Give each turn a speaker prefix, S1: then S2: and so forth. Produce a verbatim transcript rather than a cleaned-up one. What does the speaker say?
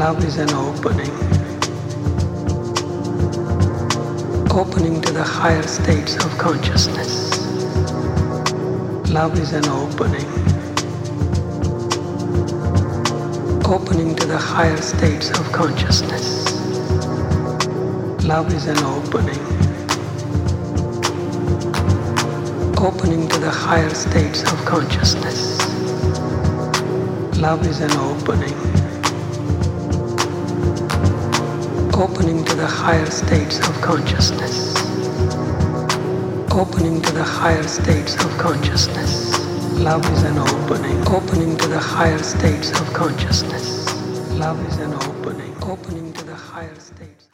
S1: Love is an opening. Opening to the higher states of consciousness. Love is an opening. Opening to the higher states of consciousness. Love is an opening. Opening to the higher states of consciousness. Love is an opening. Opening to the higher states of consciousness. Opening to the higher states of consciousness. Love is an opening. Opening to the higher states of consciousness. Love is an opening. Opening to the higher states.